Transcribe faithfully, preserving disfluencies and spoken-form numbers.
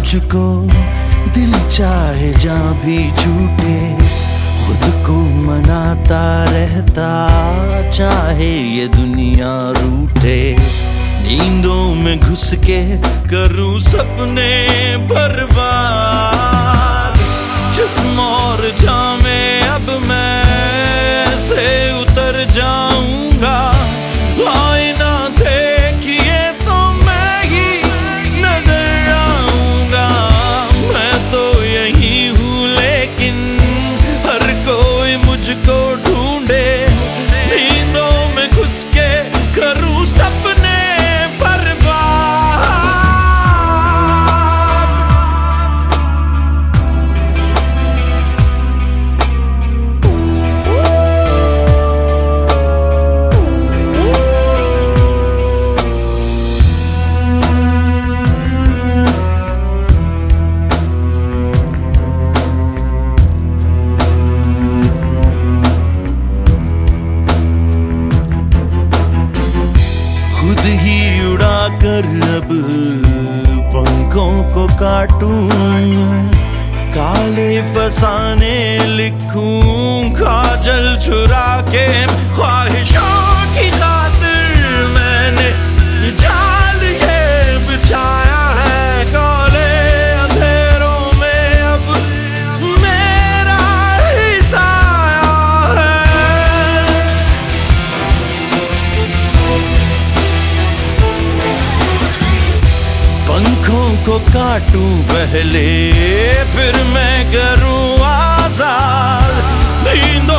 मुझको दिल चाहे जहाँ भी छूटे, खुद को मनाता रहता चाहे ये दुनिया रूठे। नींदों में घुस के करूं सपने बर्बाद, जिस्म और जान में अब मैं से उतर जाऊंगा। आईना देखिए तो मैं ही नजर आऊंगा। मैं तो यही हूँ लेकिन हर कोई मुझको ढूंढे। नींदों में घुस के करूं सपने खुद ही उड़ा कर अब पंखों को काटूं, काले फसाने लिखूं काजल चुरा के। ख्वाहिशों की खातिर मैंने जाल ये बिछाया है, काले अंधेरों में अब मेरा ही साया है। पंखों को काटूं पहले फिर मैं करूं आजाद। नींदों